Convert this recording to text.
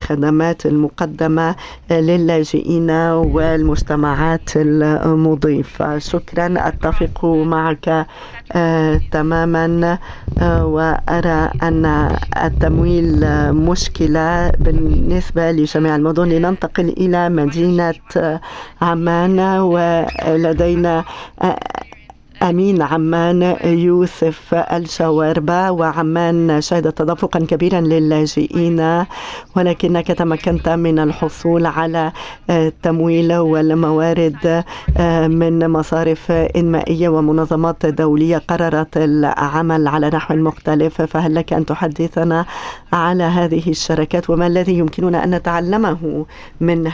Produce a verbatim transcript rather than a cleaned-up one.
الخدمات المقدمة للاجئين والمجتمعات المضيفة. شكرا، أتفق معك تماما، وأرى أن التمويل مشكلة بالنسبة لجميع المدن. لننتقل إلى مدينة عمان، ولدينا أمين عمان يوسف الشواربة. وعمان شهدت تدفقا كبيرا للاجئين، ولكنك تمكنت من الحصول على التمويل والموارد من مصارف إنمائية ومنظمات دولية قررت العمل على نحو مختلف. فهل لك أن تحدثنا على هذه الشراكات وما الذي يمكننا أن نتعلمه من